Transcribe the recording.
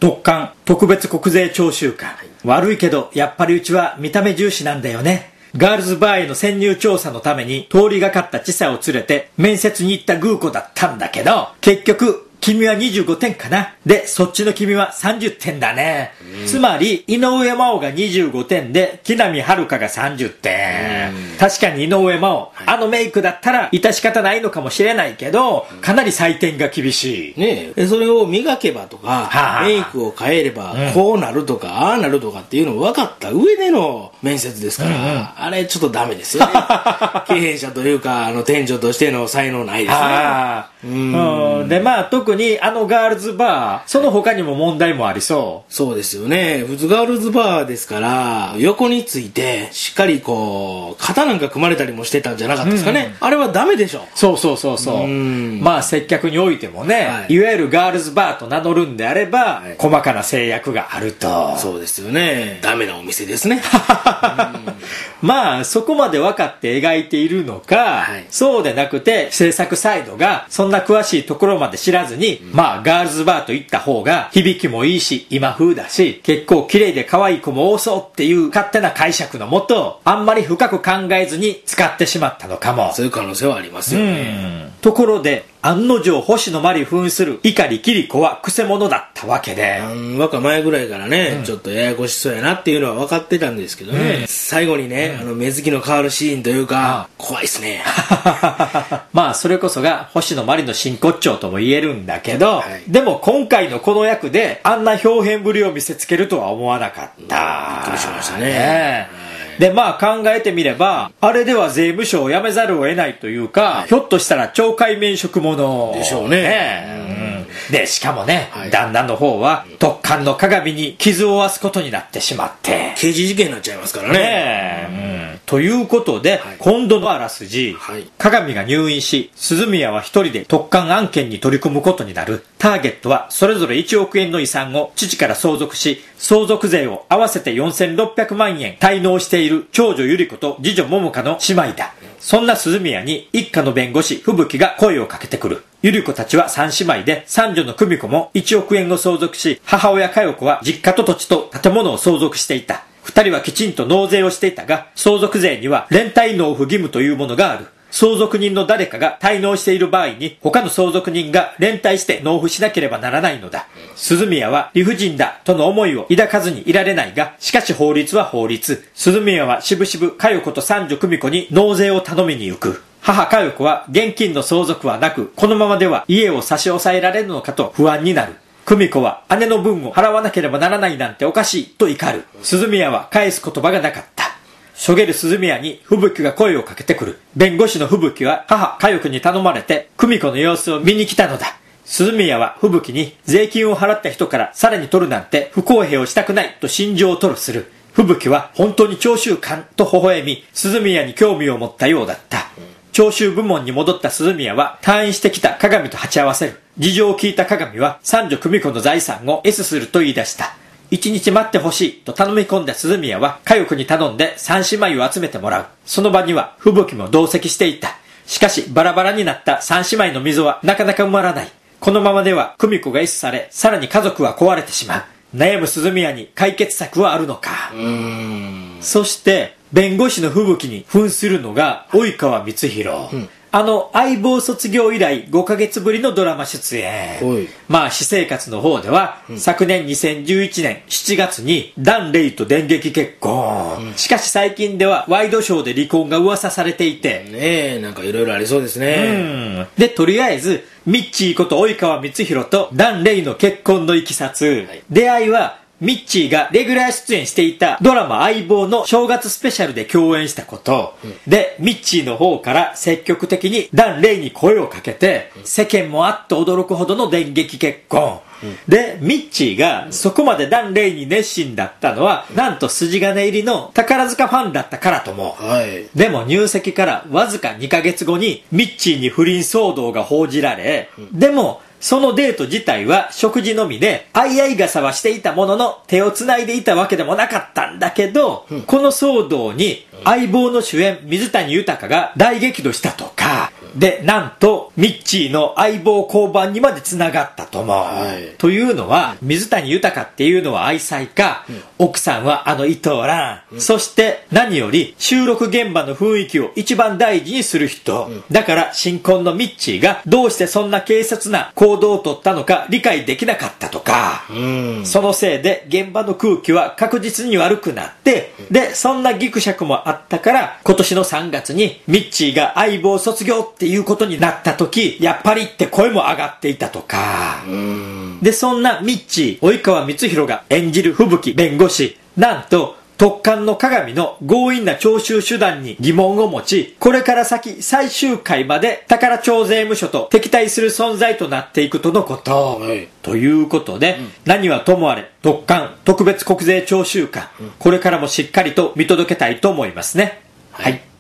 特艦特別国税徴収官、悪いけどやっぱりうちは見た目重視なんだよね。ガールズバーへの潜入調査のために通りがかった知佐を連れて面接に行ったグーコだったんだけど、結局君は25点かな。で、そっちの君は30点だね。つまり、井上真央が25点で、木南遥が30点。確かに井上真央、あのメイクだったら、致し方ないのかもしれないけど、かなり採点が厳しい。 ねえ、それを磨けばとか、メイクを変えれば、こうなるとか、ああなるとかっていうのを分かった上での面接ですから、あれちょっとダメですよね。経営者というか、店長としての才能ないですね。 で、まあ、特にあのガールズバー、その他にも問題もありそう。 そうですよね。普通ガールズバーですから、横について、しっかりこう、肩なんか組まれたりもしてたんじゃなかったですかね。あれはダメでしょ。 そう。まあ、接客においてもね、いわゆるガールズバーと名乗るんであれば、細かな制約があると。 そうですよね。ダメなお店ですね。 まあ、そこまで分かって描いているのか、そうでなくて、制作サイドが、そんな詳しいところまで知らずに、まあ、ガールズバーと言った方が、響きもいいし、今風だし、結構綺麗で可愛い子も多そうっていう勝手な解釈のもと、あんまり深く考えずに使ってしまったのかも。 そういう可能性はありますよね。 ところで、案の定星野真里扮する碇桐子はクセ者だったわけで、 前ぐらいからね、ちょっとややこしそうやなっていうのは分かってたんですけどね、最後にね、目つきの変わるシーンというか、怖いっすね。 まあそれこそが星野真里の真骨頂とも言えるんだけど、でも今回のこの役であんな表現ぶりを見せつけるとは思わなかった。 びっくりしましたね。 で、まあ考えてみれば、あれでは税務署を辞めざるを得ないというか、ひょっとしたら懲戒免職者でしょうね。 で、しかもね、旦那の方は特艦の鏡に傷を負わすことになってしまって、 刑事事件になっちゃいますからね。 ということで、今度のあらすじ、鏡が入院し、鈴宮は一人で特艦案件に取り組むことになる。ターゲットはそれぞれ1億円の遺産を父から相続し、相続税を合わせて4600万円滞納している長女ゆり子と次女桃香の姉妹だ。そんな鈴宮に一家の弁護士吹雪が声をかけてくる。ゆり子たちは3姉妹で、三女の久美子も1億円を相続し、母親佳代子は実家と土地と建物を相続していた。二人はきちんと納税をしていたが、相続税には連帯納付義務というものがある。相続人の誰かが滞納している場合に、他の相続人が連帯して納付しなければならないのだ。鈴宮は理不尽だとの思いを抱かずにいられないが、しかし法律は法律。鈴宮はしぶしぶ佳代子と三女久美子に納税を頼みに行く。母佳代子は現金の相続はなく、このままでは家を差し押さえられるのかと不安になる。久美子は姉の分を払わなければならないなんておかしいと怒る。鈴宮は返す言葉がなかった。しょげる鈴宮に吹雪が声をかけてくる。弁護士の吹雪は母佳代子に頼まれて久美子の様子を見に来たのだ。鈴宮は吹雪に税金を払った人からさらに取るなんて不公平をしたくないと心情を吐露する。吹雪は本当に徴収官と微笑み、鈴宮に興味を持ったようだった。徴収部門に戻った鈴宮は退院してきた鏡と鉢合わせる。事情を聞いた鏡は三女久美子の財産を S すると言い出した。一日待ってほしいと頼み込んだ鈴宮は佳代子に頼んで三姉妹を集めてもらう。その場には吹雪も同席していた。しかしバラバラになった三姉妹の溝はなかなか埋まらない。このままでは久美子が S され、さらに家族は壊れてしまう。悩む鈴宮に解決策はあるのか。そして弁護士の吹雪に扮するのが及川光弘。相棒卒業以来5ヶ月ぶりのドラマ出演。まあ私生活の方では、昨年2011年7月にダン・レイと電撃結婚。しかし最近ではワイドショーで離婚が噂されていて。 ねえ、なんかいろいろありそうですね。 で、とりあえず、ミッチーこと及川光弘とダン・レイの結婚のいきさつ。出会いは、ミッチーがレギュラー出演していたドラマ相棒の正月スペシャルで共演したこと、でミッチーの方から積極的にダン・レイに声をかけて、世間もあっと驚くほどの電撃結婚、でミッチーがそこまでダン・レイに熱心だったのは、なんと筋金入りの宝塚ファンだったからとも、でも入籍からわずか2ヶ月後にミッチーに不倫騒動が報じられ、でもそのデート自体は食事のみで、相合い傘はしていたものの手をつないでいたわけでもなかったんだけど、この騒動に相棒の主演水谷豊が大激怒したとか、 で、なんと、ミッチーの相棒降板にまで繋がったと思う。というのは、水谷豊っていうのは愛妻家、奥さんは伊藤蘭、そして何より収録現場の雰囲気を一番大事にする人。だから、新婚のミッチーがどうしてそんな軽率な行動をとったのか理解できなかったとか、そのせいで現場の空気は確実に悪くなって、で、そんなギクシャクもあったから、今年の3月にミッチーが相棒卒業っていうことになった時、やっぱりって声も上がっていたとか。で、そんなミッチー、及川光弘が演じる吹雪弁護士、なんと、特艦の鏡の強引な徴収手段に疑問を持ち、これから先最終回まで宝町税務署と敵対する存在となっていくとのこと。ということで、何はともあれ、特艦特別国税徴収官、これからもしっかりと見届けたいと思いますね。はい。